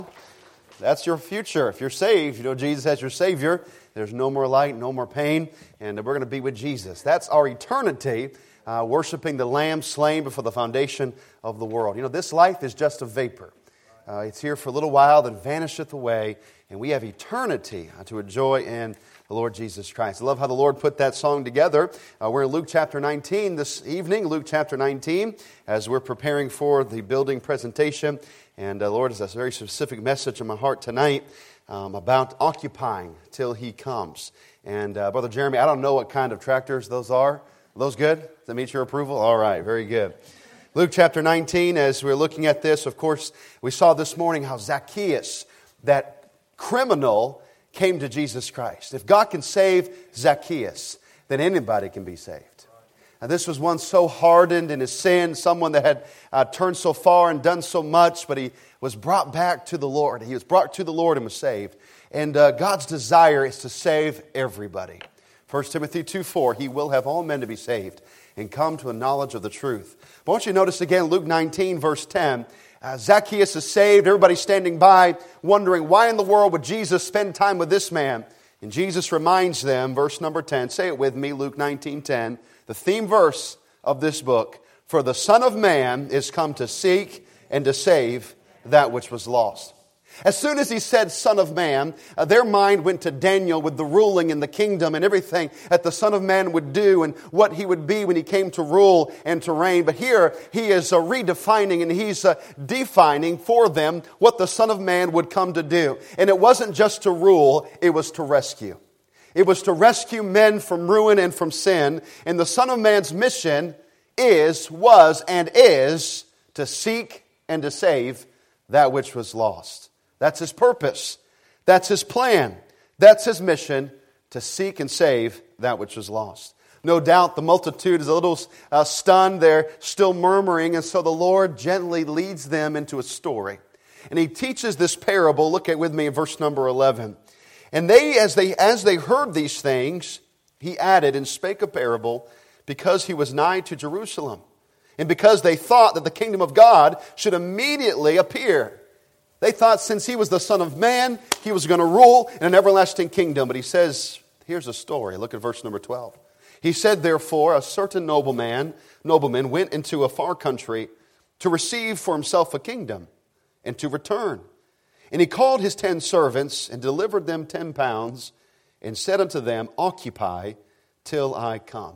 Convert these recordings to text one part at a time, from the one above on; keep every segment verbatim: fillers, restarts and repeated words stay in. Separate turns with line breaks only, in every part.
That's your future. If you're saved, you know Jesus as your Savior. There's no more light, no more pain, and we're going to be with Jesus. That's our eternity, uh, worshiping the Lamb slain before the foundation of the world. You know, this life is just a vapor. Uh, it's here for a little while, then vanisheth away, and we have eternity to enjoy in the Lord Jesus Christ. I love how the Lord put that song together. Uh, we're in Luke chapter nineteen this evening, Luke chapter nineteen, as we're preparing for the building presentation. And uh, Lord, has a very specific message in my heart tonight um, about occupying till He comes. And uh, Brother Jeremy, I don't know what kind of tractors those are. Are those good? Does that meet your approval? All right, very good. Luke chapter nineteen, as we're looking at this, of course, we saw this morning how Zacchaeus, that criminal, came to Jesus Christ. If God can save Zacchaeus, then anybody can be saved. Now, this was one so hardened in his sin, someone that had uh, turned so far and done so much, but he was brought back to the Lord. He was brought to the Lord and was saved. And uh, God's desire is to save everybody. First Timothy two four, He will have all men to be saved and come to a knowledge of the truth. But I want you to notice again, Luke nineteen, verse ten, uh, Zacchaeus is saved. Everybody's standing by, wondering why in the world would Jesus spend time with this man? And Jesus reminds them, verse number ten, say it with me, Luke nineteen ten, the theme verse of this book, for the Son of Man is come to seek and to save that which was lost. As soon as he said Son of Man, uh, their mind went to Daniel with the ruling and the kingdom and everything that the Son of Man would do and what he would be when he came to rule and to reign. But here he is uh, redefining and he's uh, defining for them what the Son of Man would come to do. And it wasn't just to rule, it was to rescue. It was to rescue men from ruin and from sin. And the Son of Man's mission is, was, and is to seek and to save that which was lost. That's His purpose. That's His plan. That's His mission, to seek and save that which was lost. No doubt the multitude is a little uh, stunned. They're still murmuring. And so the Lord gently leads them into a story. And He teaches this parable. Look at with me in verse number eleven. And they, as they as they heard these things, He added and spake a parable, because He was nigh to Jerusalem, and because they thought that the kingdom of God should immediately appear. They thought since He was the Son of Man, He was going to rule in an everlasting kingdom. But He says, here's a story. Look at verse number twelve. He said, therefore, a certain nobleman, nobleman went into a far country to receive for himself a kingdom and to return. And he called his ten servants and delivered them ten pounds and said unto them, occupy till I come.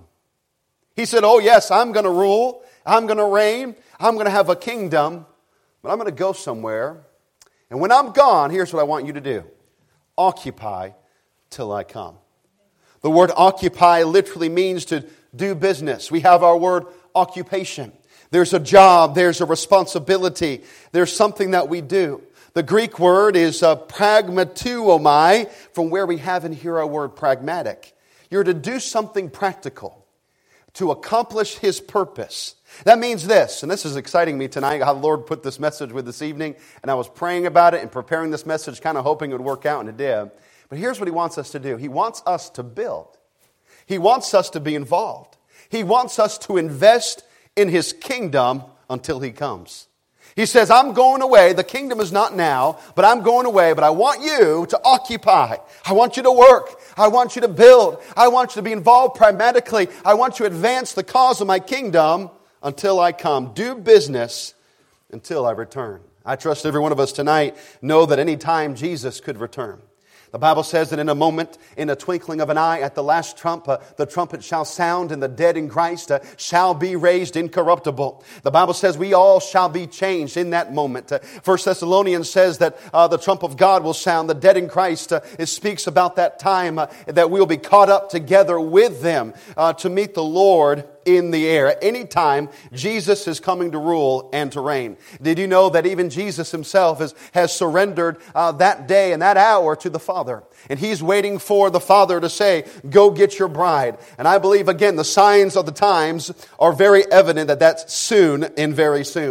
He said, oh yes, I'm going to rule. I'm going to reign. I'm going to have a kingdom. But I'm going to go somewhere. And when I'm gone, here's what I want you to do. Occupy till I come. The word occupy literally means to do business. We have our word occupation. There's a job. There's a responsibility. There's something that we do. The Greek word is uh, pragmatuomai, from where we have in here our word pragmatic. You're to do something practical to accomplish His purpose. That means this, and this is exciting me tonight, how the Lord put this message with this evening, and I was praying about it and preparing this message, kind of hoping it would work out, and it did. But here's what He wants us to do. He wants us to build. He wants us to be involved. He wants us to invest in His kingdom until He comes. He says, I'm going away. The kingdom is not now, but I'm going away. But I want you to occupy. I want you to work. I want you to build. I want you to be involved pragmatically. I want you to advance the cause of my kingdom until I come. Do business until I return. I trust every one of us tonight know that any time Jesus could return. The Bible says that in a moment, in a twinkling of an eye, at the last trump, uh, the trumpet shall sound, and the dead in Christ uh, shall be raised incorruptible. The Bible says we all shall be changed in that moment. Uh, First Thessalonians says that uh, the trump of God will sound. The dead in Christ, uh, it speaks about that time uh, that we'll be caught up together with them uh, to meet the Lord in the air. At any time, Jesus is coming to rule and to reign. Did you know that even Jesus Himself has, has surrendered uh, that day and that hour to the Father? And He's waiting for the Father to say, go get your bride. And I believe, again, the signs of the times are very evident that that's soon and very soon.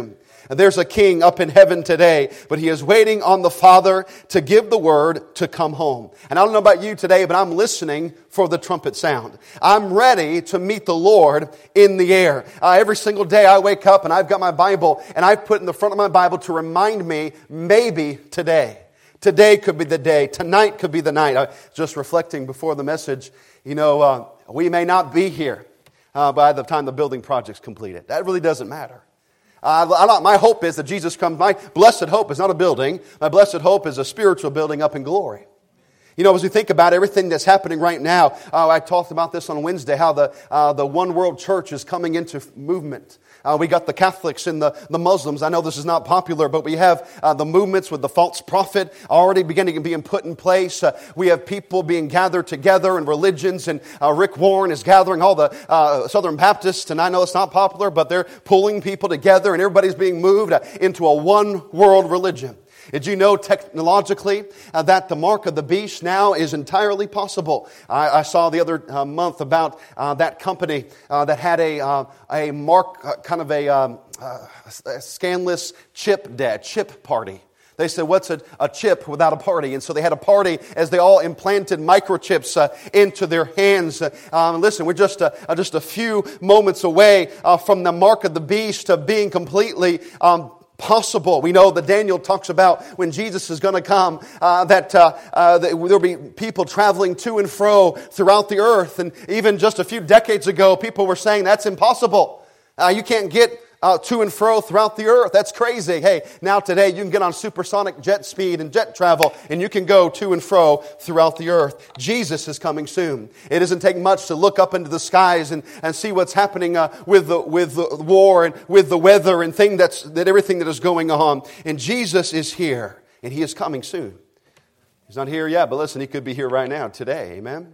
And there's a king up in heaven today, but he is waiting on the Father to give the word to come home. And I don't know about you today, but I'm listening for the trumpet sound. I'm ready to meet the Lord in the air. Uh, every single day I wake up and I've got my Bible, and I've put in the front of my Bible to remind me, maybe today. Today could be the day. Tonight could be the night. I was just reflecting before the message, you know, uh, we may not be here uh, by the time the building project's completed. That really doesn't matter. Uh, I, my hope is that Jesus comes. My blessed hope is not a building. My blessed hope is a spiritual building up in glory. You know, as we think about everything that's happening right now, uh, I talked about this on Wednesday, how the uh, the one world church is coming into movement. Uh, we got the Catholics and the, the Muslims. I know this is not popular, but we have uh, the movements with the false prophet already beginning to be put in place. Uh, we have people being gathered together in religions, and uh, Rick Warren is gathering all the uh, Southern Baptists, and I know it's not popular, but they're pulling people together, and everybody's being moved uh, into a one world religion. Did you know technologically uh, that the mark of the beast now is entirely possible? I, I saw the other uh, month about uh, that company uh, that had a uh, a mark, uh, kind of a, um, uh, a scanless chip day, chip party. They said, what's a, a chip without a party? And so they had a party as they all implanted microchips uh, into their hands. Uh, um, listen, we're just a, uh, just a few moments away uh, from the mark of the beast uh, being completely um, possible. We know that Daniel talks about when Jesus is going to come, uh, that, uh, uh, that there'll be people traveling to and fro throughout the earth. And even just a few decades ago, people were saying that's impossible. Uh, you can't get uh, to and fro throughout the earth. That's crazy. Hey, now today you can get on supersonic jet speed and jet travel, and you can go to and fro throughout the earth. Jesus is coming soon. It doesn't take much to look up into the skies and, and see what's happening uh, with the with the war and with the weather and thing that's that everything that is going on. And Jesus is here, and He is coming soon. He's not here yet, but listen, He could be here right now, today. Amen?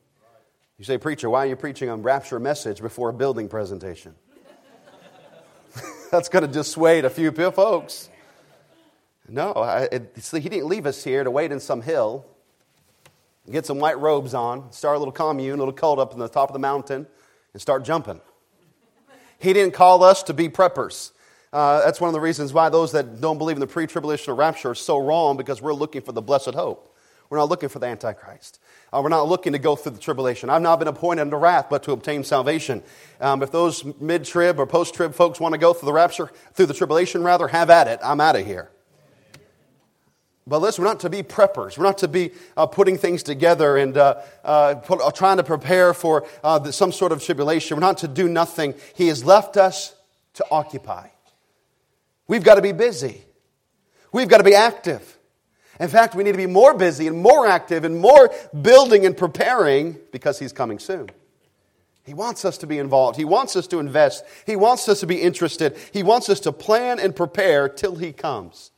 You say, preacher, why are you preaching a rapture message before a building presentation? That's going to dissuade a few folks. No, I, it, see, He didn't leave us here to wait in some hill, get some white robes on, start a little commune, a little cult up in the top of the mountain, and start jumping. He didn't call us to be preppers. Uh, that's one of the reasons why those that don't believe in the pre-tribulational rapture are so wrong, because we're looking for the blessed hope. We're not looking for the Antichrist. Uh, we're not looking to go through the tribulation. I've not been appointed unto wrath, but to obtain salvation. Um, if those mid-trib or post-trib folks want to go through the rapture, through the tribulation rather, have at it. I'm out of here. But listen, we're not to be preppers. We're not to be uh, putting things together and uh, uh, put, uh, trying to prepare for uh, the, some sort of tribulation. We're not to do nothing. He has left us to occupy. We've got to be busy. We've got to be active. In fact, we need to be more busy and more active and more building and preparing, because He's coming soon. He wants us to be involved. He wants us to invest. He wants us to be interested. He wants us to plan and prepare till He comes.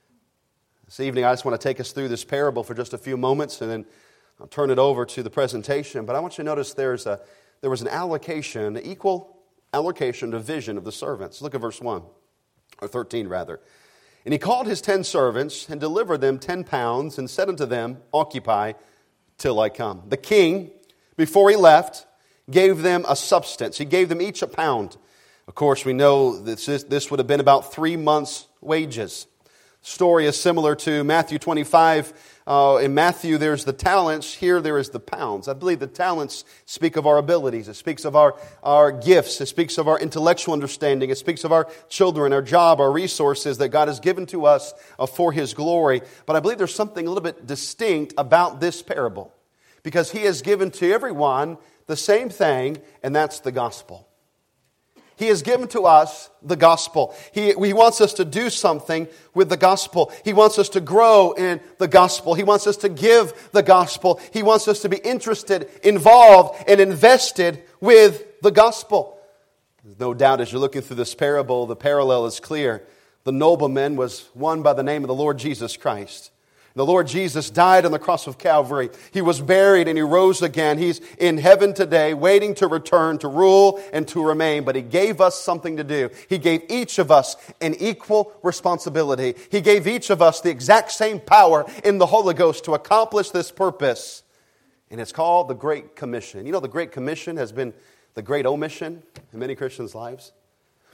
This evening, I just want to take us through this parable for just a few moments, and then I'll turn it over to the presentation. But I want you to notice there's a, there was an allocation, an equal allocation, division of the servants. Look at verse one, or thirteen rather. And he called his ten servants and delivered them ten pounds and said unto them, occupy till I come. The king, before he left, gave them a substance. He gave them each a pound. Of course, we know that this, this would have been about three months' wages. The story is similar to Matthew twenty-five. Uh, in Matthew, there's the talents. Here, there is the pounds. I believe the talents speak of our abilities. It speaks of our, our gifts. It speaks of our intellectual understanding. It speaks of our children, our job, our resources that God has given to us uh, for His glory. But I believe there's something a little bit distinct about this parable, because He has given to everyone the same thing, and that's the gospel. He has given to us the gospel. He, he wants us to do something with the gospel. He wants us to grow in the gospel. He wants us to give the gospel. He wants us to be interested, involved, and invested with the gospel. There's no doubt as you're looking through this parable, the parallel is clear. The nobleman was one by the name of the Lord Jesus Christ. The Lord Jesus died on the cross of Calvary. He was buried and He rose again. He's in heaven today, waiting to return, to rule and to remain. But He gave us something to do. He gave each of us an equal responsibility. He gave each of us the exact same power in the Holy Ghost to accomplish this purpose. And it's called the Great Commission. You know, the Great Commission has been the great omission in many Christians' lives.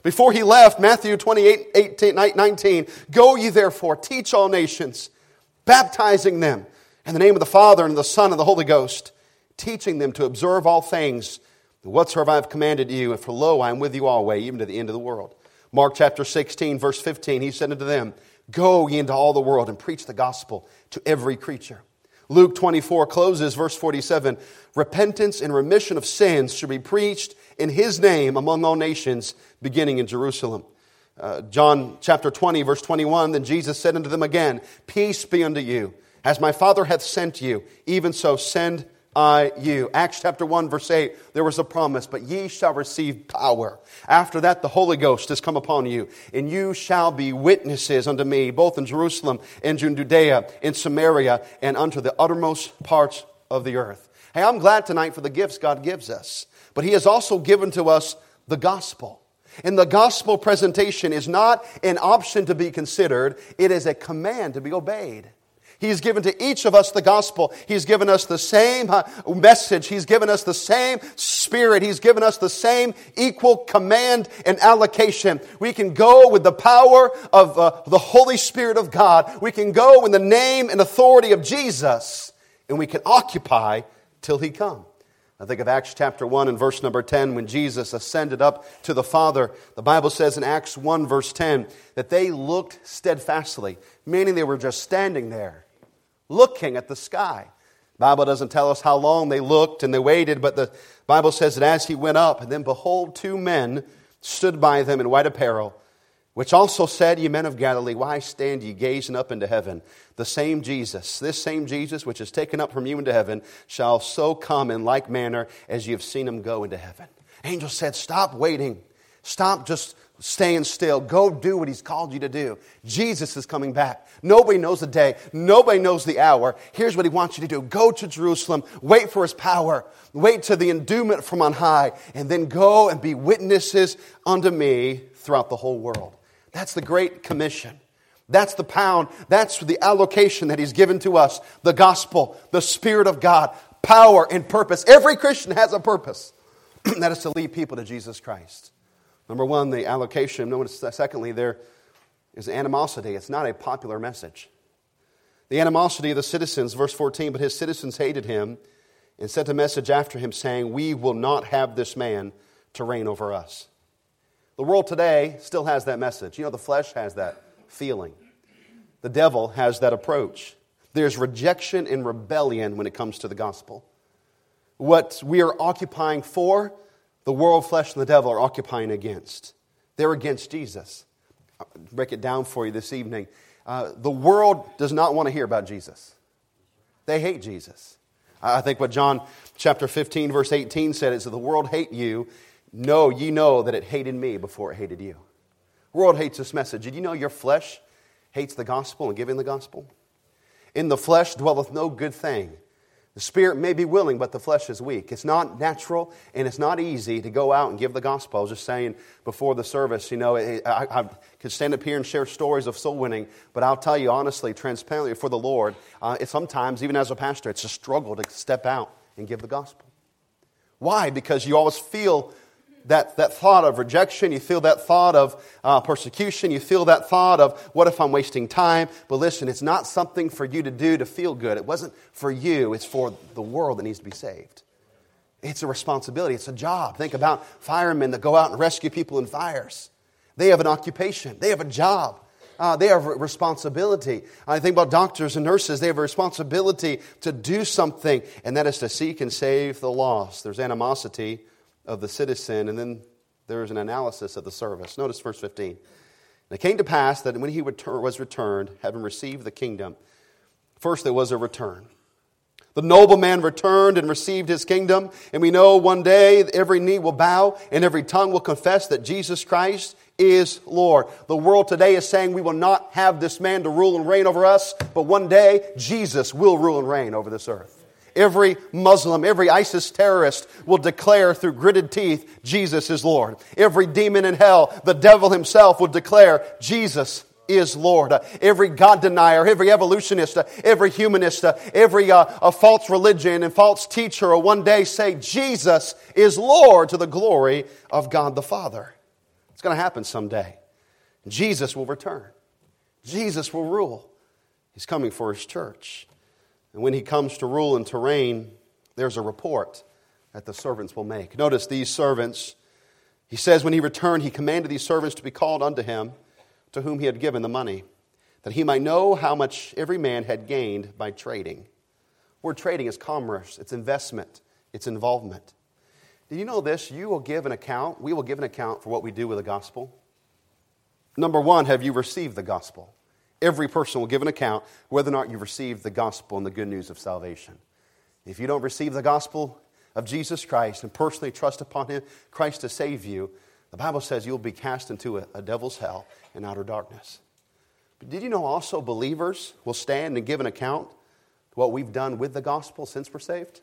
Before he left, Matthew twenty-eight, eighteen, nineteen, go ye therefore, teach all nations, baptizing them in the name of the Father and of the Son and the Holy Ghost, teaching them to observe all things, whatsoever I have commanded you, and for lo, I am with you always, even to the end of the world. Mark chapter sixteen, verse fifteen, he said unto them, go ye into all the world and preach the gospel to every creature. Luke twenty-four closes, verse forty-seven, repentance and remission of sins should be preached in his name among all nations, beginning in Jerusalem. Uh, John chapter twenty, verse twenty-one, then Jesus said unto them again, peace be unto you. As my Father hath sent you, even so send I you. Acts chapter one, verse eight, there was a promise, but ye shall receive power. After that, the Holy Ghost has come upon you, and you shall be witnesses unto me, both in Jerusalem, and in Judea, in Samaria, and unto the uttermost parts of the earth. Hey, I'm glad tonight for the gifts God gives us, but He has also given to us the gospel. And the gospel presentation is not an option to be considered, it is a command to be obeyed. He's given to each of us the gospel. He's given us the same message. He's given us the same spirit. He's given us the same equal command and allocation. We can go with the power of uh, the Holy Spirit of God. We can go in the name and authority of Jesus. And we can occupy till He come. I think of Acts chapter one and verse number ten, when Jesus ascended up to the Father. The Bible says in Acts one verse ten that they looked steadfastly, meaning they were just standing there, looking at the sky. The Bible doesn't tell us how long they looked and they waited, but the Bible says that as He went up, and then behold, two men stood by them in white apparel, which also said, ye men of Galilee, why stand ye gazing up into heaven? The same Jesus, this same Jesus which is taken up from you into heaven, shall so come in like manner as ye have seen Him go into heaven. Angel said, stop waiting. Stop just staying still. Go do what He's called you to do. Jesus is coming back. Nobody knows the day. Nobody knows the hour. Here's what He wants you to do. Go to Jerusalem. Wait for His power. Wait to the endowment from on high. And then go and be witnesses unto me throughout the whole world. That's the Great Commission. That's the pound. That's the allocation that He's given to us. The gospel, the Spirit of God, power and purpose. Every Christian has a purpose. That is to lead people to Jesus Christ. Number one, the allocation. Notice, secondly, there is animosity. It's not a popular message. The animosity of the citizens, verse fourteen, but His citizens hated Him and sent a message after Him saying, we will not have this man to reign over us. The world today still has that message. You know, the flesh has that feeling. The devil has that approach. There's rejection and rebellion when it comes to the gospel. What we are occupying for, the world, flesh, and the devil are occupying against. They're against Jesus. I'll break it down for you this evening. Uh, the world does not want to hear about Jesus. They hate Jesus. I think what John chapter fifteen, verse eighteen said is that the world hate you. No, ye know that it hated me before it hated you. The world hates this message. Did you know your flesh hates the gospel and giving the gospel? In the flesh dwelleth no good thing. The spirit may be willing, but the flesh is weak. It's not natural and it's not easy to go out and give the gospel. I was just saying before the service, you know, I, I could stand up here and share stories of soul winning, but I'll tell you honestly, transparently for the Lord, uh, it's sometimes, even as a pastor, it's a struggle to step out and give the gospel. Why? Because you always feel That, that thought of rejection, you feel that thought of uh, persecution, you feel that thought of, what if I'm wasting time? But listen, it's not something for you to do to feel good. It wasn't for you, it's for the world that needs to be saved. It's a responsibility, it's a job. Think about firemen that go out and rescue people in fires. They have an occupation, they have a job. Uh, they have a responsibility. I think about doctors and nurses, they have a responsibility to do something, and that is to seek and save the lost. There's animosity of the citizen, and then there's an analysis of the service. Notice verse fifteen. And it came to pass that when he was returned, having received the kingdom, first there was a return. The nobleman returned and received his kingdom, and we know one day every knee will bow and every tongue will confess that Jesus Christ is Lord. The world today is saying we will not have this man to rule and reign over us, but one day Jesus will rule and reign over this earth. Every Muslim, every ISIS terrorist will declare through gritted teeth, Jesus is Lord. Every demon in hell, the devil himself will declare, Jesus is Lord. Uh, every God denier, every evolutionist, uh, every humanist, uh, every uh, a false religion and false teacher will one day say, Jesus is Lord to the glory of God the Father. It's going to happen someday. Jesus will return. Jesus will rule. He's coming for his church. And when he comes to rule and to reign, there's a report that the servants will make. Notice these servants, he says when he returned, he commanded these servants to be called unto him, to whom he had given the money, that he might know how much every man had gained by trading. The word trading is commerce, it's investment, it's involvement. Did you know this? You will give an account, we will give an account for what we do with the gospel. Number one, have you received the gospel? Every person will give an account whether or not you've received the gospel and the good news of salvation. If you don't receive the gospel of Jesus Christ and personally trust upon him, Christ to save you, the Bible says you'll be cast into a, a devil's hell and outer darkness. But did you know also believers will stand and give an account to what we've done with the gospel since we're saved?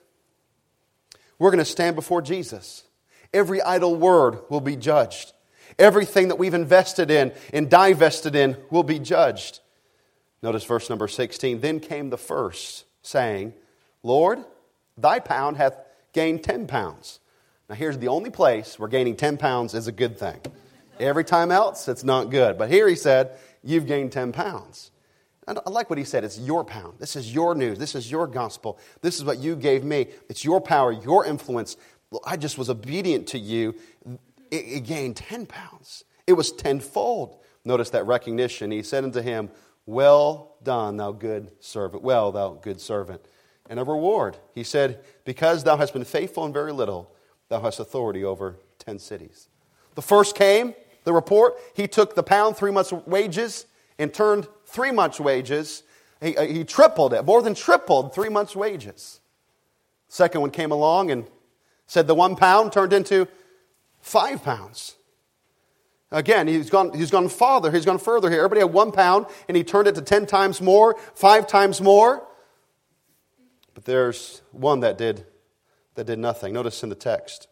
We're going to stand before Jesus. Every idle word will be judged. Everything that we've invested in and divested in will be judged. Notice verse number sixteen. Then came the first, saying, Lord, thy pound hath gained ten pounds. Now here's the only place where gaining ten pounds is a good thing. Every time else, it's not good. But here he said, you've gained ten pounds. And I like what he said. It's your pound. This is your news. This is your gospel. This is what you gave me. It's your power, your influence. I just was obedient to you. It, it gained ten pounds. It was tenfold. Notice that recognition. He said unto him, well done, thou good servant. Well, thou good servant. And a reward. He said, because thou hast been faithful in very little, thou hast authority over ten cities. The first came, the report. He took the pound, three months' wages, and turned three months' wages. He, he tripled it, more than tripled three months' wages. Second one came along and said the one pound turned into five pounds. Again, he's gone, he's gone farther, he's gone further here. Everybody had one pound, and he turned it to ten times more, five times more. But there's one that did, that did nothing. Notice in the text.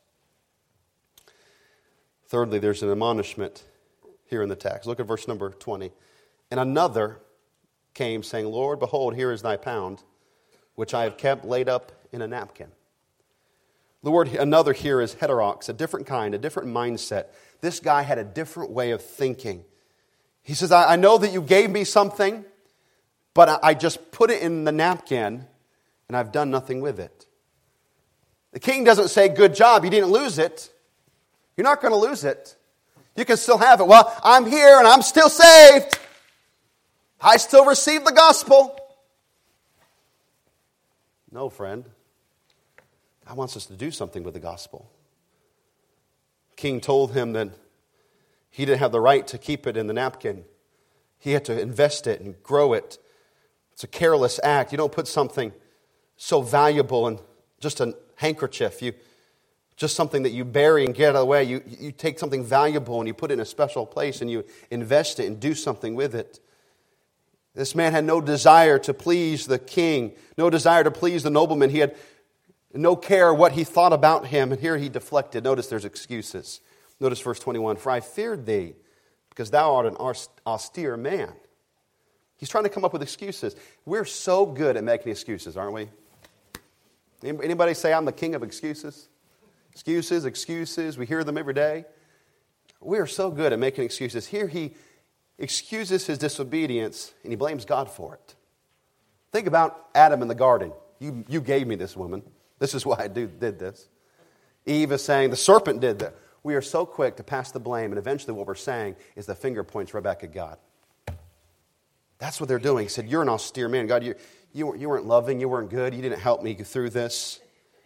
Thirdly, there's an admonishment here in the text. Look at verse number twenty. And another came, saying, Lord, behold, here is thy pound, which I have kept laid up in a napkin. The word another here is heterox, a different kind, a different mindset. This guy had a different way of thinking. He says, I, I know that you gave me something, but I, I just put it in the napkin, and I've done nothing with it. The king doesn't say, good job, you didn't lose it. You're not going to lose it. You can still have it. Well, I'm here and I'm still saved. I still receive the gospel. No, friend. God wants us to do something with the gospel. King told him that he didn't have the right to keep it in the napkin. He had to invest it and grow it. It's a careless act. You don't put something so valuable in just a handkerchief. You just something that you bury and get out of the way. You, you take something valuable and you put it in a special place and you invest it and do something with it. This man had no desire to please the king, no desire to please the nobleman. He had no care what he thought about him. And here he deflected. Notice there's excuses. Notice verse twenty-one. For I feared thee, because thou art an austere man. He's trying to come up with excuses. We're so good at making excuses, aren't we? Anybody say I'm the king of excuses? Excuses, excuses. We hear them every day. We are so good at making excuses. Here he excuses his disobedience and he blames God for it. Think about Adam in the garden. You, you gave me this woman. This is why I do, did this. Eve is saying the serpent did that. We are so quick to pass the blame, and eventually what we're saying is the finger points right back at God. That's what they're doing. He said, you're an austere man. God, you, you, you weren't loving, you weren't good, you didn't help me through this.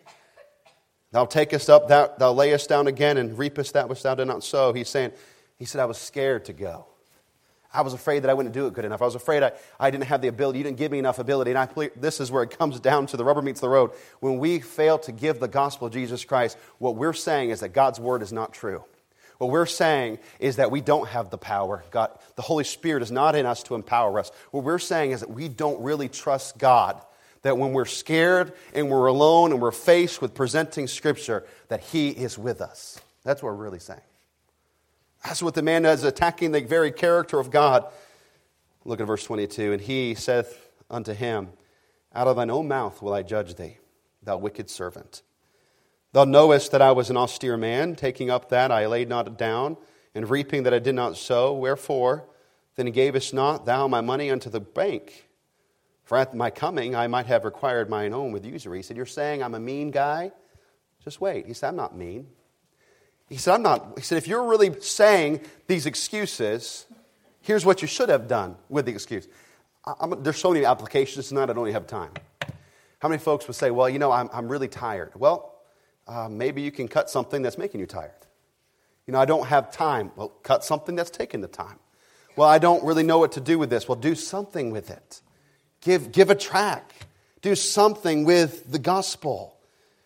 Thou takest up, thou, thou layest down again, and reapest that which thou did not sow. He's saying, he said, I was scared to go. I was afraid that I wouldn't do it good enough. I was afraid I, I didn't have the ability. You didn't give me enough ability. And I, this is where it comes down to the rubber meets the road. When we fail to give the gospel of Jesus Christ, what we're saying is that God's word is not true. What we're saying is that we don't have the power. God, the Holy Spirit is not in us to empower us. What we're saying is that we don't really trust God. That when we're scared and we're alone and we're faced with presenting Scripture, that He is with us. That's what we're really saying. That's what the man does, attacking the very character of God. Look at verse twenty-two. And he saith unto him, out of thine own mouth will I judge thee, thou wicked servant. Thou knowest that I was an austere man, taking up that I laid not down, and reaping that I did not sow? Wherefore then gavest not thou my money unto the bank? For at my coming I might have required mine own with usury. He said, you're saying I'm a mean guy? Just wait. He said, I'm not mean. He said, I'm not. He said, if you're really saying these excuses, here's what you should have done with the excuse. I'm, there's so many applications tonight, I don't even have time. How many folks would say, well, you know, I'm, I'm really tired. Well, uh, maybe you can cut something that's making you tired. You know, I don't have time. Well, cut something that's taking the time. Well, I don't really know what to do with this. Well, do something with it. Give, give a track. Do something with the gospel.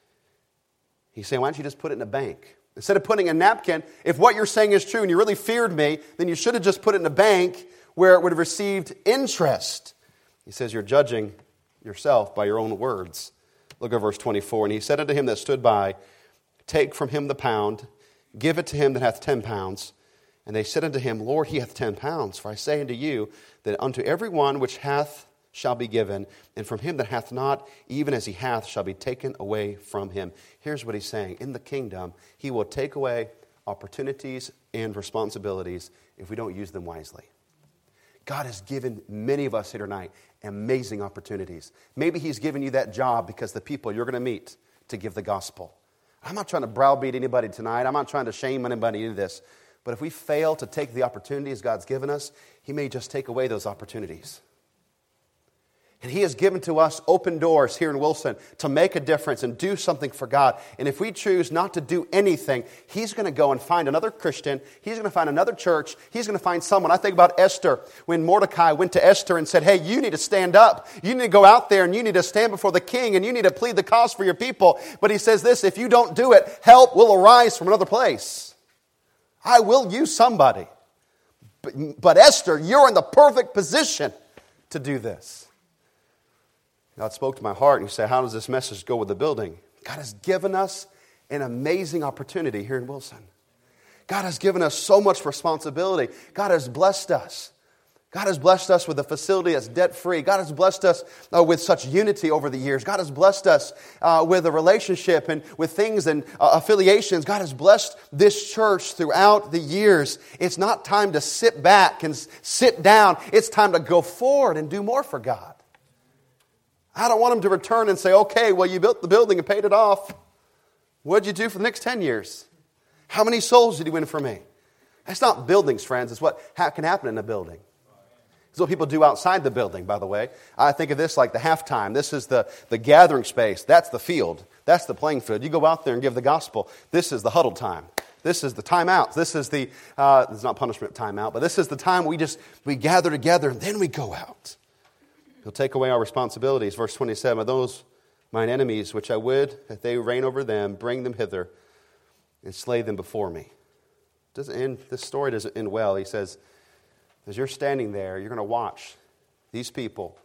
He's saying, why don't you just put it in a bank? Instead of putting a napkin, if what you're saying is true and you really feared me, then you should have just put it in a bank where it would have received interest. He says, you're judging yourself by your own words. Look at verse twenty-four. And he said unto him that stood by, take from him the pound, give it to him that hath ten pounds. And they said unto him, Lord, he hath ten pounds. For I say unto you, that unto every one which hath shall be given, and from him that hath not, even as he hath, shall be taken away from him. Here's what he's saying. In the kingdom, he will take away opportunities and responsibilities if we don't use them wisely. God has given many of us here tonight amazing opportunities. Maybe he's given you that job because the people you're going to meet to give the gospel. I'm not trying to browbeat anybody tonight. I'm not trying to shame anybody into this. But if we fail to take the opportunities God's given us, he may just take away those opportunities. And he has given to us open doors here in Wilson to make a difference and do something for God. And if we choose not to do anything, he's going to go and find another Christian. He's going to find another church. He's going to find someone. I think about Esther. When Mordecai went to Esther and said, hey, you need to stand up. You need to go out there and you need to stand before the king and you need to plead the cause for your people. But he says this, if you don't do it, help will arise from another place. I will use somebody. But, but Esther, you're in the perfect position to do this. God spoke to my heart and you say, how does this message go with the building? God has given us an amazing opportunity here in Wilson. God has given us so much responsibility. God has blessed us. God has blessed us with a facility that's debt-free. God has blessed us uh, with such unity over the years. God has blessed us uh, with a relationship and with things and uh, affiliations. God has blessed this church throughout the years. It's not time to sit back and sit down. It's time to go forward and do more for God. I don't want them to return and say, okay, well, you built the building and paid it off. What did you do for the next ten years? How many souls did you win for me? That's not buildings, friends. It's what can happen in a building. It's what people do outside the building, by the way. I think of this like the halftime. This is the, the gathering space. That's the field. That's the playing field. You go out there and give the gospel. This is the huddle time. This is the timeout. This is the, uh, it's not punishment timeout, but this is the time we just, we gather together and then we go out. He'll take away our responsibilities. Verse twenty-seven, of those mine enemies, which I would that they reign over them, bring them hither and slay them before me. Doesn't end, this story doesn't end well. He says, as you're standing there, you're going to watch these people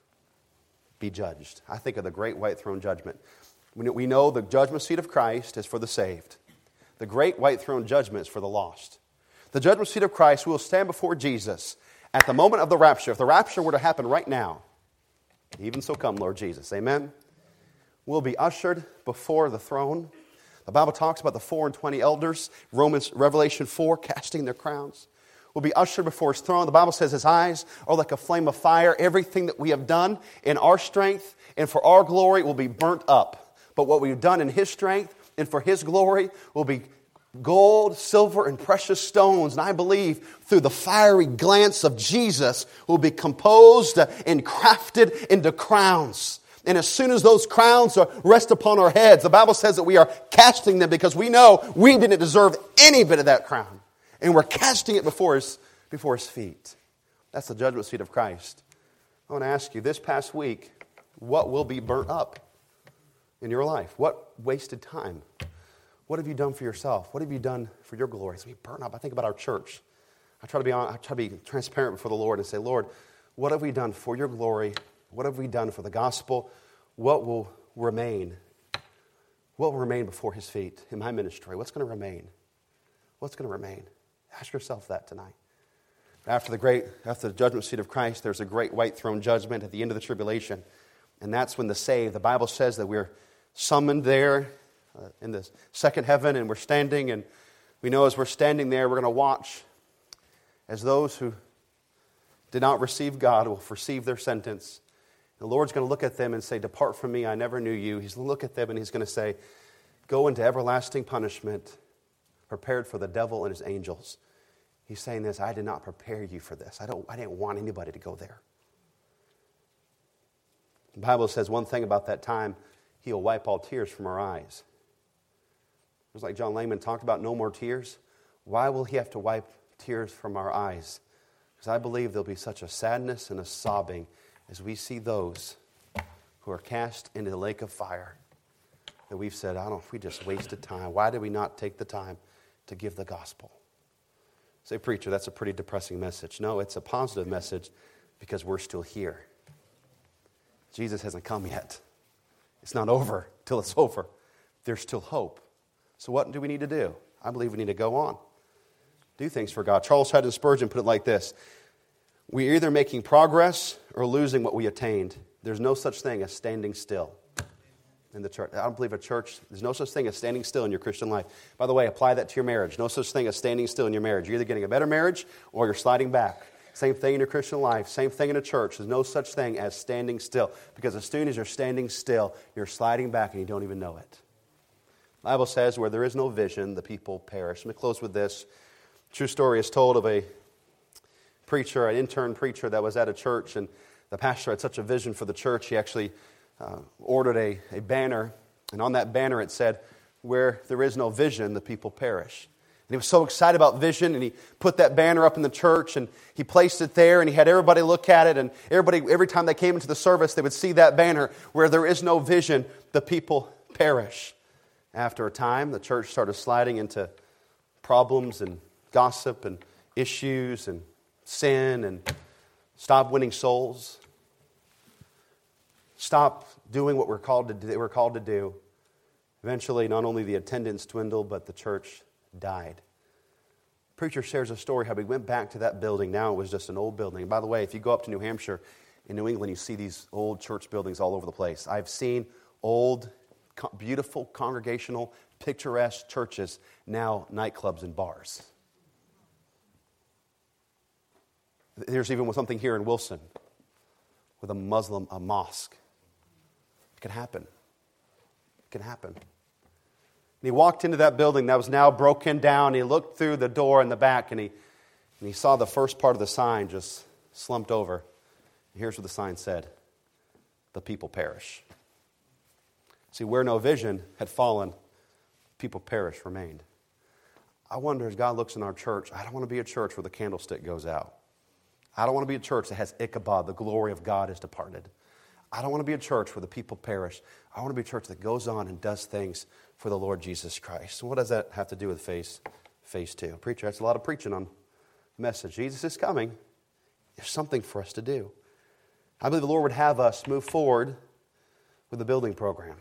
be judged. I think of the great white throne judgment. We know the judgment seat of Christ is for the saved. The great white throne judgment is for the lost. The judgment seat of Christ, we will stand before Jesus at the moment of the rapture. If the rapture were to happen right now, even so come, Lord Jesus. Amen? We'll be ushered before the throne. The Bible talks about the four and twenty elders. Romans, Revelation four, casting their crowns. We'll be ushered before his throne. The Bible says his eyes are like a flame of fire. Everything that we have done in our strength and for our glory will be burnt up. But what we've done in his strength and for his glory will be gold, silver, and precious stones. And I believe through the fiery glance of Jesus will be composed and crafted into crowns. And as soon as those crowns are rest upon our heads, the Bible says that we are casting them because we know we didn't deserve any bit of that crown. And we're casting it before his, before his feet. That's the judgment seat of Christ. I want to ask you, this past week, what will be burnt up in your life? What wasted time? What have you done for yourself? What have you done for your glory? It's going to be burnt up. I think about our church. I try to be on, I try to be transparent before the Lord and say, Lord, what have we done for your glory? What have we done for the gospel? What will remain? What will remain before his feet in my ministry? What's going to remain? What's going to remain? Ask yourself that tonight. After the great, after the judgment seat of Christ, there's a great white throne judgment at the end of the tribulation. And that's when the saved, the Bible says that we're summoned there uh, in the second heaven, and we're standing, and We know as we're standing there, we're going to watch as those who did not receive God will receive their sentence. The Lord's going to look at them and say, depart from me, I never knew you. He's going to look at them and He's going to say, go into everlasting punishment, prepared for the devil and his angels. He's saying this, I did not prepare you for this. I don't. I didn't want anybody to go there. The Bible says one thing about that time, He'll wipe all tears from our eyes. It's like John Langman talked about, no more tears. Why will He have to wipe tears from our eyes? Because I believe there'll be such a sadness and a sobbing as we see those who are cast into the lake of fire that we've said, I don't know if we just wasted time. Why did we not take the time to give the gospel? Say, preacher, that's a pretty depressing message. No, it's a positive message because we're still here. Jesus hasn't come yet. It's not over till it's over. There's still hope. So what do we need to do? I believe we need to go on. Do things for God. Charles Haddon Spurgeon put it like this. We're either making progress or losing what we attained. There's no such thing as standing still in the church. I don't believe a church, there's no such thing as standing still in your Christian life. By the way, apply that to your marriage. No such thing as standing still in your marriage. You're either getting a better marriage or you're sliding back. Same thing in your Christian life. Same thing in a church. There's no such thing as standing still. Because as soon as you're standing still, you're sliding back and you don't even know it. The Bible says where there is no vision, the people perish. Let me close with this. True story is told of a preacher, an intern preacher that was at a church, and the pastor had such a vision for the church, he actually uh, ordered a, a banner, and on that banner it said, where there is no vision, the people perish. And he was so excited about vision, and he put that banner up in the church, and he placed it there, and he had everybody look at it, and everybody, every time they came into the service, they would see that banner, where there is no vision, the people perish. After a time, the church started sliding into problems and gossip and issues and sin and stop winning souls. Stop doing what we're called to do. We're called to do. Eventually, not only the attendance dwindled, but the church died. Preacher shares a story how we went back to that building. Now it was just an old building. And by the way, if you go up to New Hampshire, in New England, you see these old church buildings all over the place. I've seen old, beautiful, congregational, picturesque churches, now nightclubs and bars. There's even something here in Wilson with a Muslim, a mosque. It can happen. It can happen. And he walked into that building that was now broken down. He looked through the door in the back, and he, and he saw the first part of the sign just slumped over. And here's what the sign said. The people perish. See, where no vision had fallen, people perish remained. I wonder as God looks in our church, I don't want to be a church where the candlestick goes out. I don't want to be a church that has Ichabod, the glory of God is departed. I don't want to be a church where the people perish. I want to be a church that goes on and does things for the Lord Jesus Christ. And what does that have to do with phase, phase two? Preacher, that's a lot of preaching on the message. Jesus is coming. There's something for us to do. I believe the Lord would have us move forward with the building program.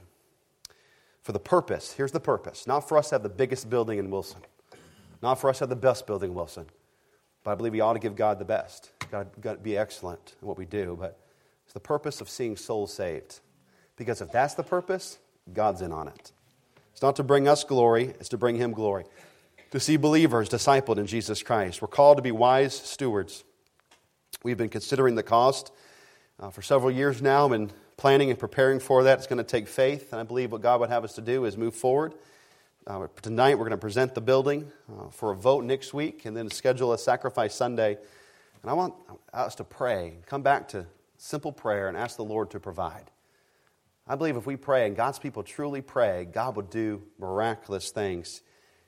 For the purpose, here's the purpose. Not for us to have the biggest building in Wilson. Not for us to have the best building in Wilson. But I believe we ought to give God the best. God, got to be excellent in what we do. But it's the purpose of seeing souls saved. Because if that's the purpose, God's in on it. It's not to bring us glory, it's to bring Him glory. To see believers discipled in Jesus Christ. We're called to be wise stewards. We've been considering the cost uh, for several years now and planning and preparing for that. It's going to take faith. And I believe what God would have us to do is move forward. Uh, tonight we're going to present the building uh, for a vote next week and then schedule a sacrifice Sunday. And I want us to pray, come back to simple prayer and ask the Lord to provide. I believe if we pray and God's people truly pray, God will do miraculous things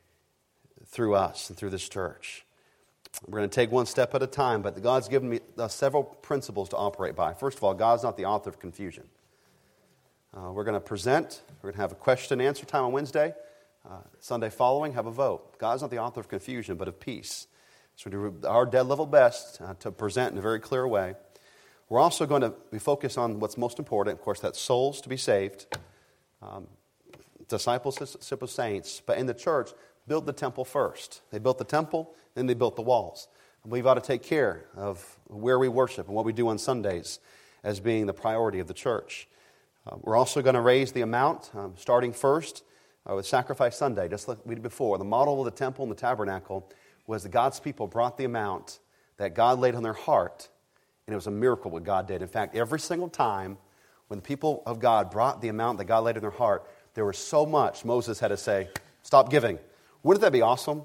through us and through this church. We're going to take one step at a time, but God's given me uh, several principles to operate by. First of all, God's not the author of confusion. Uh, we're going to present. We're going to have a question and answer time on Wednesday. Uh, Sunday following, have a vote. God's not the author of confusion, but of peace. So we do our dead level best uh, to present in a very clear way. We're also going to be focused on what's most important. Of course, that's souls to be saved, um, discipleship of saints. But in the church, build the temple first. They built the temple, then they built the walls. And we've got to take care of where we worship and what we do on Sundays as being the priority of the church. Uh, we're also going to raise the amount, um, starting first, uh, with Sacrifice Sunday, just like we did before, the model of the temple and the tabernacle was that God's people brought the amount that God laid on their heart, and it was a miracle what God did. In fact, every single time when the people of God brought the amount that God laid on their heart, there was so much Moses had to say, stop giving. Wouldn't that be awesome?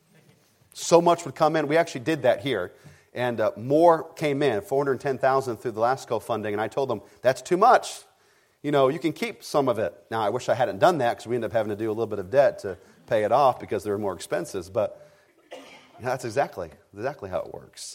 So much would come in. We actually did that here. And uh, more came in, four hundred ten thousand through the LASCO funding. And I told them, that's too much. You know, you can keep some of it. Now, I wish I hadn't done that because we ended up having to do a little bit of debt to pay it off because there were more expenses. But that's exactly, exactly how it works.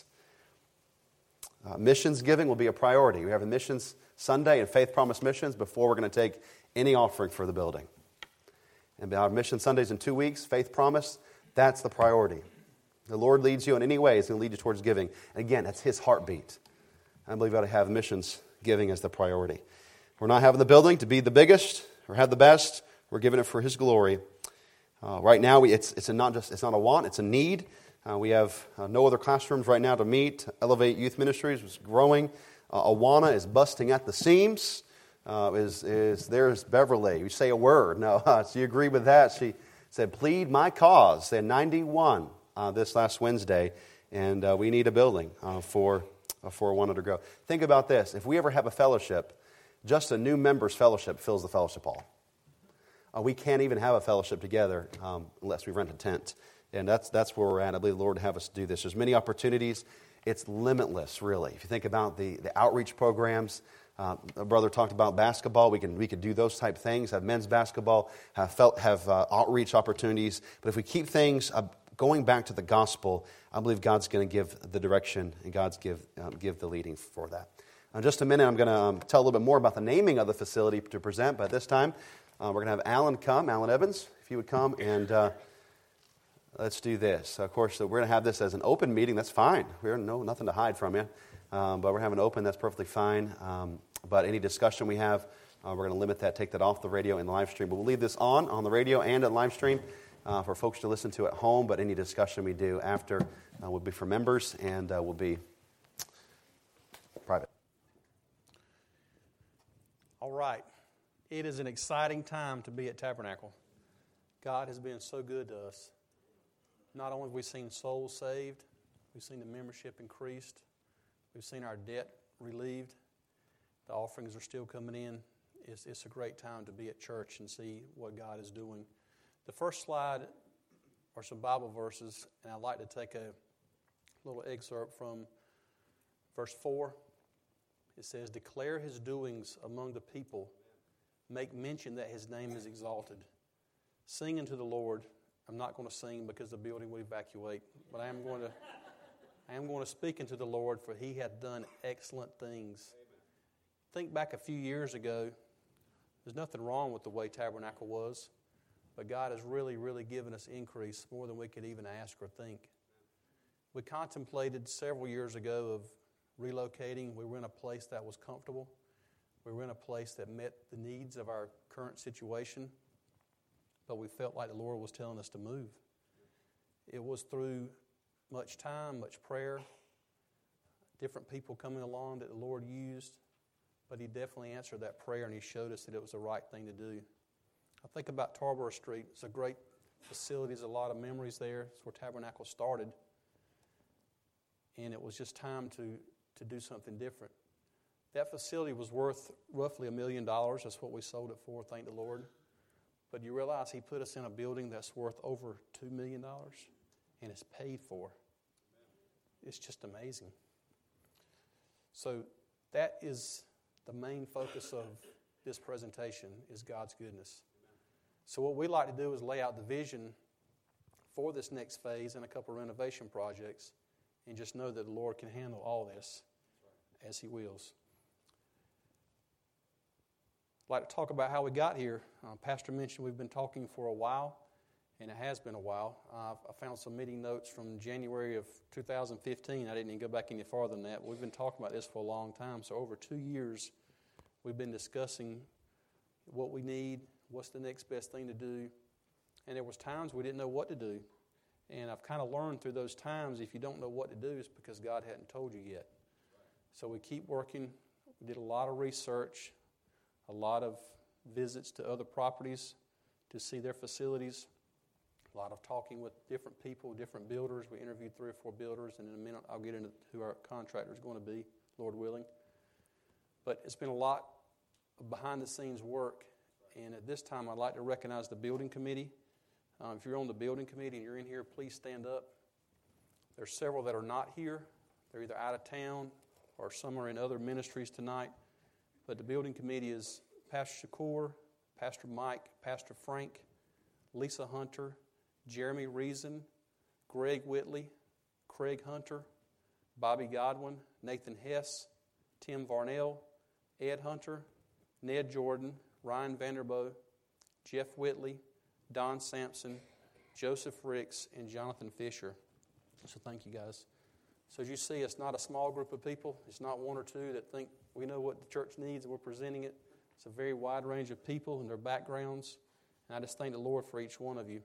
Uh, missions giving will be a priority. We have a missions Sunday and Faith Promise Missions before we're going to take any offering for the building. And our mission Sundays in two weeks, Faith Promise, that's the priority. The Lord leads you in any way, He's going to lead you towards giving. And again, that's His heartbeat. I believe we ought to have missions giving as the priority. We're not having the building to be the biggest or have the best. We're giving it for His glory. Uh, right now, we, it's, it's, a not just, it's not a want, it's a need. Uh, we have uh, no other classrooms right now to meet. Elevate Youth Ministries is growing. Uh, Awana is busting at the seams. Uh, is, is There's Beverly. You say a word. No, uh, so you agree with that. She said, plead my cause. They had ninety-one uh, this last Wednesday, and uh, we need a building uh, for, uh, for Awana to grow. Think about this. If we ever have a fellowship, just a new members fellowship fills the fellowship hall. Uh, we can't even have a fellowship together um, unless we rent a tent. And that's that's where we're at. I believe the Lord would have us do this. There's many opportunities. It's limitless, really. If you think about the, the outreach programs, uh, a brother talked about basketball. We can we could do those type things. Have men's basketball. Have felt have uh, outreach opportunities. But if we keep things uh, going back to the gospel, I believe God's going to give the direction and God's give um, give the leading for that. In just a minute, I'm going to um, tell a little bit more about the naming of the facility to present. But this time, uh, we're going to have Alan come, Alan Evans, if you would come and. Uh, Let's do this. Of course, we're going to have this as an open meeting. That's fine. We're no nothing to hide from you. Um, but we're having open. That's perfectly fine. Um, but any discussion we have, uh, we're going to limit that, take that off the radio and the live stream. But we'll leave this on, on the radio and on live stream uh, for folks to listen to at home. But any discussion we do after uh, will be for members and uh, will be private.
All right. It is an exciting time to be at Tabernacle. God has been so good to us. Not only have we seen souls saved, we've seen the membership increased, we've seen our debt relieved, the offerings are still coming in. It's, it's a great time to be at church and see what God is doing. The first slide are some Bible verses, and I'd like to take a little excerpt from verse four. It says, declare His doings among the people, make mention that His name is exalted. Sing unto the Lord. I'm not going to sing because the building will evacuate, but I am going to I am going to speak unto the Lord, for He hath done excellent things. Amen. Think back a few years ago, there's nothing wrong with the way Tabernacle was, but God has really, really given us increase more than we could even ask or think. We contemplated several years ago of relocating. We were in a place that was comfortable. We were in a place that met the needs of our current situation. But we felt like the Lord was telling us to move. It was through much time, much prayer, different people coming along that the Lord used, but He definitely answered that prayer and He showed us that it was the right thing to do. I think about Tarboro Street. It's a great facility. There's a lot of memories there. It's where Tabernacle started. And it was just time to, to do something different. That facility was worth roughly a million dollars. That's what we sold it for, thank the Lord. But you realize He put us in a building that's worth over two million dollars, and it's paid for. It's just amazing. So that is the main focus of this presentation, is God's goodness. So what we like to do is lay out the vision for this next phase and a couple of renovation projects, and just know that the Lord can handle all this as He wills. I'd like to talk about how we got here. Uh, Pastor mentioned we've been talking for a while, and it has been a while. Uh, I found some meeting notes from January of two thousand fifteen. I didn't even go back any farther than that. But we've been talking about this for a long time. So over two years, we've been discussing what we need, what's the next best thing to do. And there was times we didn't know what to do. And I've kind of learned through those times, if you don't know what to do, it's because God hadn't told you yet. So we keep working. We did a lot of research, a lot of visits to other properties to see their facilities. A lot of talking with different people, different builders. We interviewed three or four builders, and in a minute I'll get into who our contractor is going to be, Lord willing. But it's been a lot of behind-the-scenes work, and at this time I'd like to recognize the building committee. Uh, if you're on the building committee and you're in here, please stand up. There's several that are not here. They're either out of town or some are in other ministries tonight. But the building committee is Pastor Shakur, Pastor Mike, Pastor Frank, Lisa Hunter, Jeremy Reason, Greg Whitley, Craig Hunter, Bobby Godwin, Nathan Hess, Tim Varnell, Ed Hunter, Ned Jordan, Ryan Vanderboe, Jeff Whitley, Don Sampson, Joseph Ricks, and Jonathan Fisher. So thank you, guys. So as you see, it's not a small group of people. It's not one or two that think we know what the church needs and we're presenting it. It's a very wide range of people and their backgrounds. And I just thank the Lord for each one of you.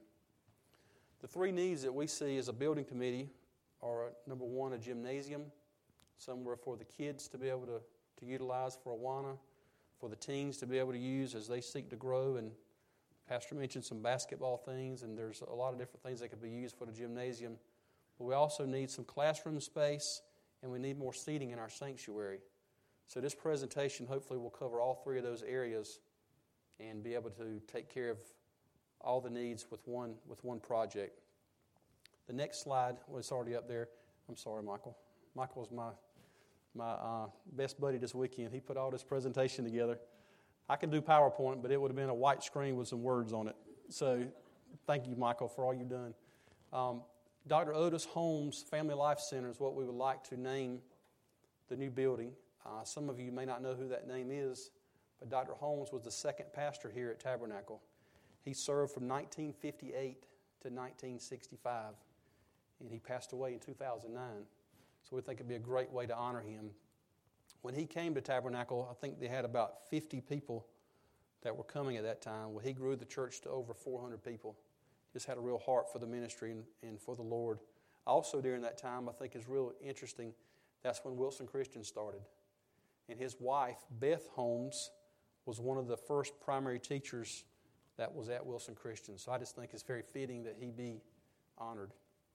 The three needs that we see as a building committee are, number one, a gymnasium, somewhere for the kids to be able to, to utilize for Awana, for the teens to be able to use as they seek to grow. And Pastor mentioned some basketball things, and there's a lot of different things that could be used for the gymnasium. But we also need some classroom space, and we need more seating in our sanctuary. So this presentation hopefully will cover all three of those areas and be able to take care of all the needs with one with one project. The next slide, well, it's already up there. I'm sorry, Michael. Michael was my my uh, best buddy this weekend. He put all this presentation together. I can do PowerPoint, but it would have been a white screen with some words on it. So thank you, Michael, for all you've done. Um, Doctor Otis Holmes Family Life Center is what we would like to name the new building. Uh, some of you may not know who that name is, but Doctor Holmes was the second pastor here at Tabernacle. He served from nineteen fifty-eight to nineteen sixty-five, and he passed away in two thousand nine. So we think it'd be a great way to honor him. When he came to Tabernacle, I think they had about fifty people that were coming at that time. Well, he grew the church to over four hundred people. Just had a real heart for the ministry and, and for the Lord. Also during that time, I think is real interesting, that's when Wilson Christian started. And his wife, Beth Holmes, was one of the first primary teachers that was at Wilson Christian. So I just think it's very fitting that he be honored.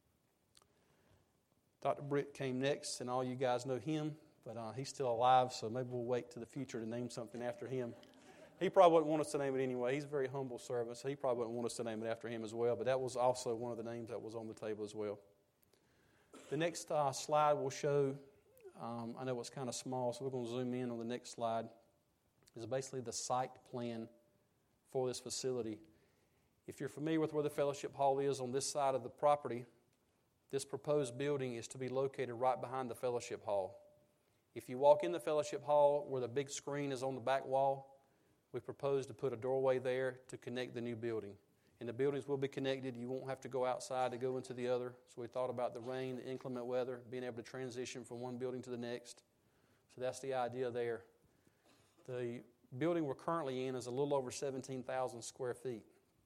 Doctor Britt came next, and all you guys know him, but uh, he's still alive, so maybe we'll wait to the future to name something after him. He probably wouldn't want us to name it anyway. He's a very humble servant, so he probably wouldn't want us to name it after him as well, but that was also one of the names that was on the table as well. The next uh, slide will show, um, I know it's kind of small, so we're going to zoom in on the next slide, is basically the site plan for this facility. If you're familiar with where the fellowship hall is on this side of the property, this proposed building is to be located right behind the fellowship hall. If you walk in the fellowship hall where the big screen is on the back wall, we propose to put a doorway there to connect the new building. And the buildings will be connected. You won't have to go outside to go into the other. So we thought about the rain, the inclement weather, being able to transition from one building to the next. So that's the idea there. The building we're currently in is a little over seventeen thousand square feet.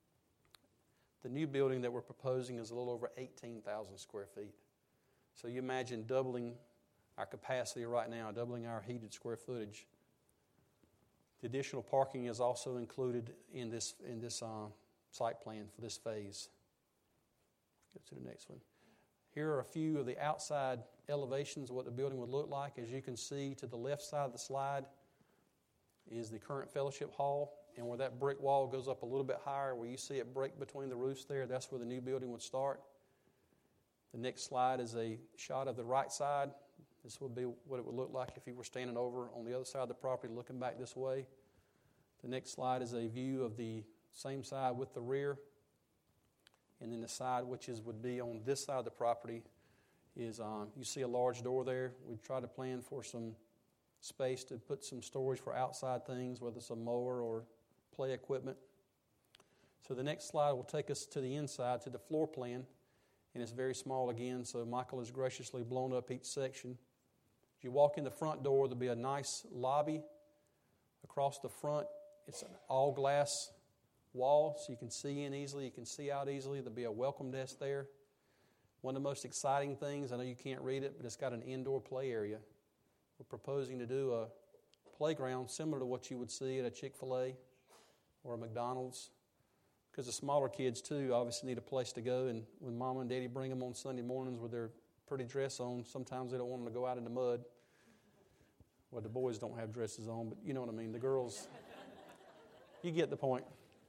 The new building that we're proposing is a little over eighteen thousand square feet. So you imagine doubling our capacity right now, doubling our heated square footage. The additional parking is also included in this in this uh, site plan for this phase. Go to the next one. Here are a few of the outside elevations of what the building would look like. As you can see, to the left side of the slide is the current fellowship hall, and where that brick wall goes up a little bit higher, where you see it break between the roofs there, that's where the new building would start. The next slide is a shot of the right side. This would be what it would look like if you were standing over on the other side of the property looking back this way. The next slide is a view of the same side with the rear. And then the side, which is would be on this side of the property, is um, you see a large door there. We tried to plan for some space to put some storage for outside things, whether it's a mower or play equipment. So the next slide will take us to the inside, to the floor plan. And it's very small again, so Michael has graciously blown up each section. As you walk in the front door, there'll be a nice lobby. Across the front, it's an all-glass wall, so you can see in easily, you can see out easily. There'll be a welcome desk there. One of the most exciting things, I know you can't read it, but it's got an indoor play area. We're proposing to do a playground similar to what you would see at a Chick-fil-A or a McDonald's. Because the smaller kids, too, obviously need a place to go. And when Mama and Daddy bring them on Sunday mornings with their pretty dress on, sometimes they don't want them to go out in the mud. Well, the boys don't have dresses on, but you know what I mean. The girls, you get the point.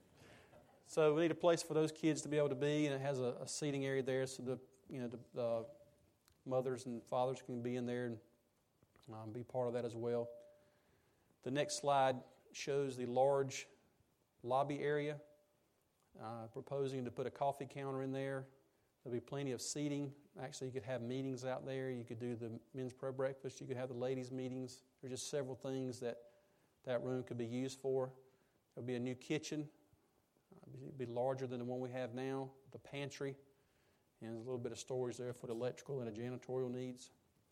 So we need a place for those kids to be able to be, and it has a, a seating area there so the you know the uh, mothers and fathers can be in there and um, be part of that as well. The next slide shows the large lobby area. Uh, proposing to put a coffee counter in there. There'll be plenty of seating. Actually, you could have meetings out there. You could do the men's prayer breakfast. You could have the ladies' meetings. There's just several things that that room could be used for. There'll be a new kitchen. Uh, it'll be larger than the one we have now. The pantry. And there's a little bit of storage there for the electrical and the janitorial needs.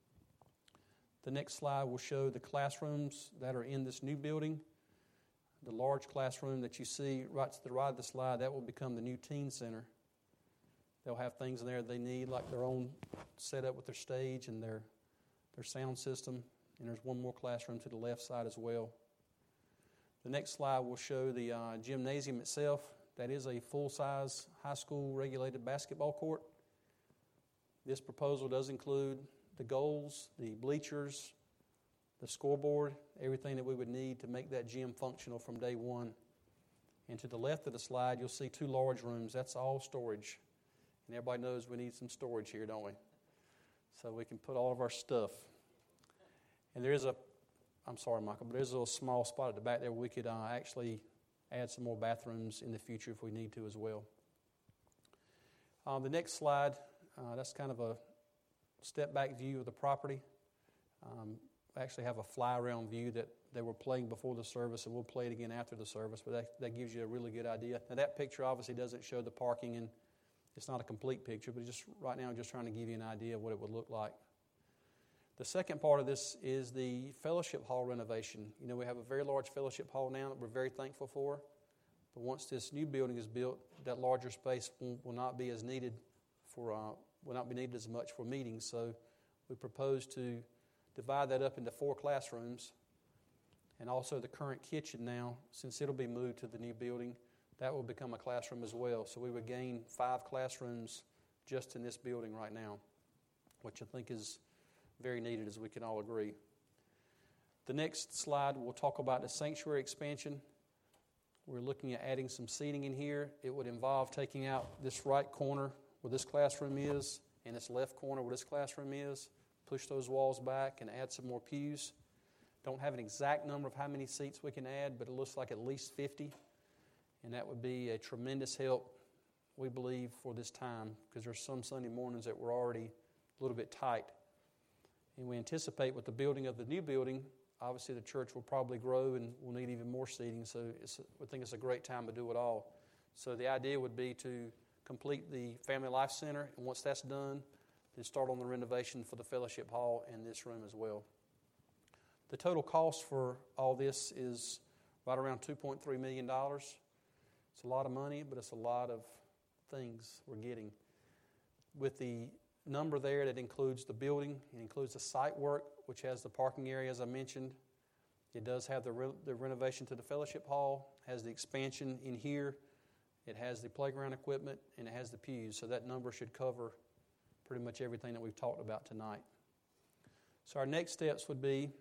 The next slide will show the classrooms that are in this new building. The large classroom that you see right to the right of the slide, that will become the new teen center. They'll have things in there they need, like their own setup with their stage and their, their sound system. And there's one more classroom to the left side as well. The next slide will show the uh, gymnasium itself. That is a full-size high school regulated basketball court. This proposal does include the goals, the bleachers, the scoreboard, everything that we would need to make that gym functional from day one. And to the left of the slide, you'll see two large rooms. That's all storage. And everybody knows we need some storage here, don't we? So we can put all of our stuff. And there is a, I'm sorry, Michael, but there's a little small spot at the back there where we could uh, actually add some more bathrooms in the future if we need to as well. Uh, the next slide, uh, that's kind of a step-back view of the property. Um, I actually have a fly-around view that they were playing before the service, and we'll play it again after the service, but that, that gives you a really good idea. Now, that picture obviously doesn't show the parking, and it's not a complete picture, but just right now I'm just trying to give you an idea of what it would look like. The second part of this is the fellowship hall renovation. You know, we have a very large fellowship hall now that we're very thankful for, but once this new building is built, that larger space will, will not be as needed for, uh, will not be needed as much for meetings, so we propose to divide that up into four classrooms, and also the current kitchen now, since it'll be moved to the new building, that will become a classroom as well. So we would gain five classrooms just in this building right now, which I think is very needed, as we can all agree. The next slide, we'll talk about the sanctuary expansion. We're looking at adding some seating in here. It would involve taking out this right corner where this classroom is and this left corner where this classroom is, push those walls back and add some more pews. Don't have an exact number of how many seats we can add, but it looks like at least fifty. And that would be a tremendous help, we believe, for this time, because there's some Sunday mornings that we're already a little bit tight. And we anticipate with the building of the new building, obviously the church will probably grow and we'll need even more seating, so it's, we think it's a great time to do it all. So the idea would be to complete the Family Life Center, and once that's done, then start on the renovation for the fellowship hall and this room as well. The total cost for all this is right around two point three million dollars. It's a lot of money, but it's a lot of things we're getting. With the number there, that includes the building, it includes the site work, which has the parking area, as I mentioned. It does have the, re- the renovation to the fellowship hall, has the expansion in here, it has the playground equipment, and it has the pews. So that number should cover pretty much everything that we've talked about tonight. So our next steps would be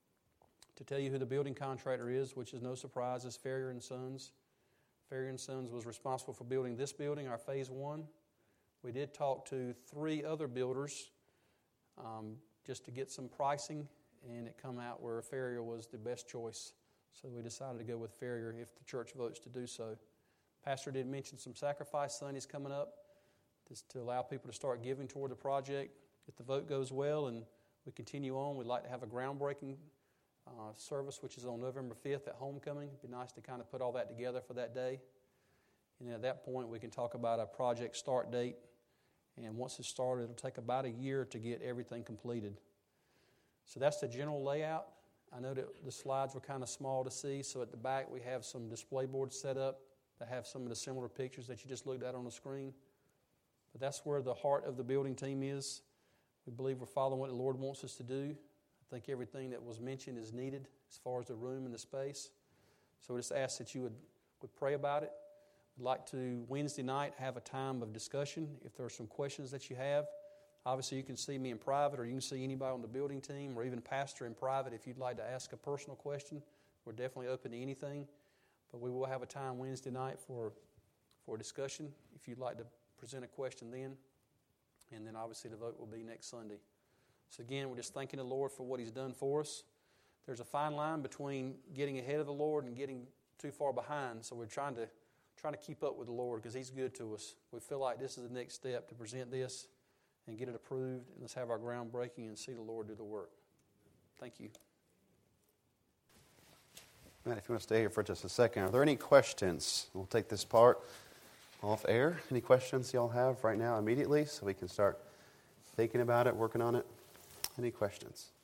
to tell you who the building contractor is, which is no surprise, is Ferrier and Sons. Ferrier and Sons was responsible for building this building, our phase one. We did talk to three other builders um, just to get some pricing, and it come out where Ferrier was the best choice. So we decided to go with Ferrier if the church votes to do so. Pastor did mention some sacrifice Sundays coming up just to allow people to start giving toward the project. If the vote goes well and we continue on, we'd like to have a groundbreaking uh, service, which is on November fifth at homecoming. It'd be nice to kind of put all that together for that day. And then at that point, we can talk about a project start date. And once it's started, it'll take about a year to get everything completed. So that's the general layout. I know that the slides were kind of small to see, so at the back we have some display boards set up that have some of the similar pictures that you just looked at on the screen. But that's where the heart of the building team is. We believe we're following what the Lord wants us to do. I think everything that was mentioned is needed as far as the room and the space. So we just ask that you would, would pray about it. I'd like to, Wednesday night, have a time of discussion. If there are some questions that you have, obviously you can see me in private, or you can see anybody on the building team, or even pastor in private if you'd like to ask a personal question. We're definitely open to anything. But we will have a time Wednesday night for, for discussion if you'd like to present a question then. And then obviously the vote will be next Sunday. So again, we're just thanking the Lord for what He's done for us. There's a fine line between getting ahead of the Lord and getting too far behind. So we're trying to trying to keep up with the Lord because He's good to us. We feel like this is the next step to present this and get it approved. And let's have our groundbreaking and see the Lord do the work. Thank you.
Matt, if you want to stay here for just a second, are there any questions? We'll take this part off air. Any questions y'all have right now immediately so we can start thinking about it, working on it? Any questions?